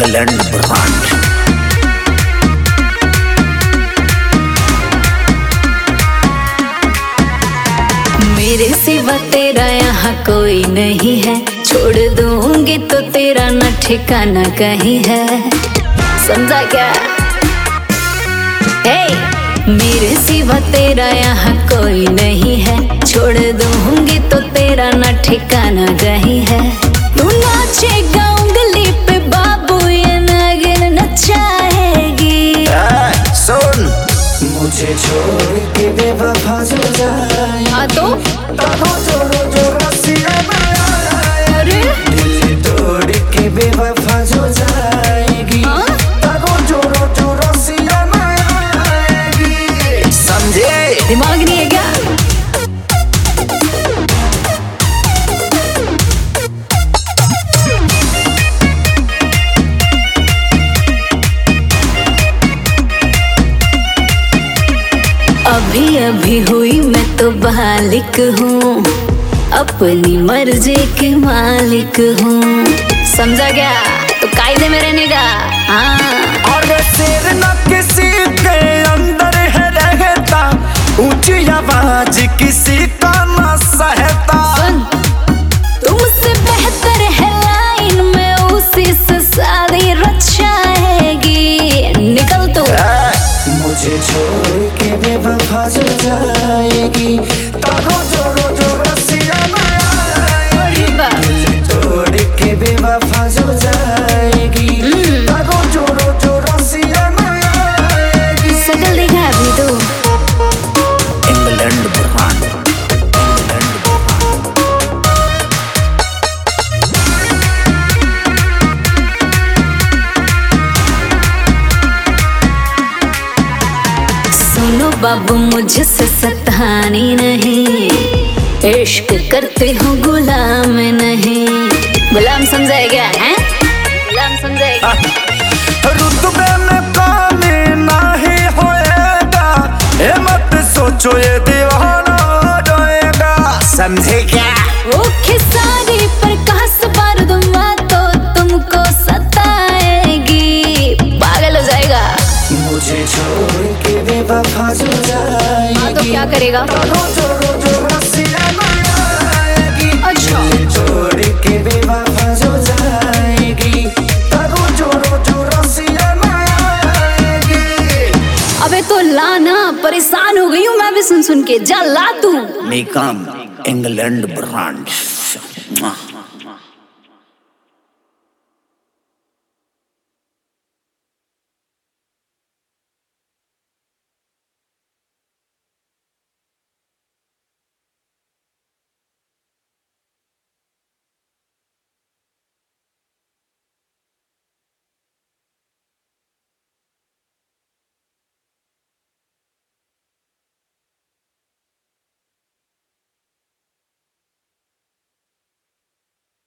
England brand. मेरे सिवा तेरा यहाँ कोई नहीं है, छोड़ दूंगी तो तेरा न ठिकाना कहीं है, समझा क्या? मेरे सिवा तेरा यहाँ कोई नहीं है, छोड़ दूंगी तो तेरा न ठिकाना कहीं है। तू नाचेगा उंगली पे बाबू, ये नागिन नचाएगी। सुन, मुझे छोड़ के बेवफा जो जाए, हाँ तो अरे दिल तोड़ के बेवफा जो जाएगी, समझे? दिमाग नहीं है क्या? अभी अभी हुई मैं तो बालिक हूँ, अपनी मर्जी के मालिक हूँ, समझा क्या? तो कायदे में रहने का। हाँ और सिर न किसी के अंदर है रहता, ऊंची आवाज किसी का न सहता। सुन, तुमसे बेहतर है लाइन में उसी से शादी रचाएगी। निकल तू। मुझे छोड़ के बेवफा जो जाएगी, जो रसिया दिल तोड़ के बेवफा जो जाएगी, जो रसिया सकल देखा अभी तो। England brand. सुनो बाबू, मुझसे सतानी नहीं, इश्क करते हो गुलाम नहीं। गुलाम समझाए क्या है? गुलाम समझाएगा? रुतबे में कमी नहीं होएगा, ये मत सोचो ये दीवाना हो जाएगा, समझे क्या? वो खिसारी पर कास बारूदुमा तो तुमको सताएगी, पागल हो जाएगा। मुझे छोड़ के बेवफा जो जाएगी, हाँ तो क्या करेगा? जो रसिया अच्छा छोड़ के बेवफा जो जाएगी, जो रसिया अबे तो लाना, परेशान हो गई हूँ मैं भी सुन सुन के। जा ला तू। मेकम इंग्लैंड ब्रांड।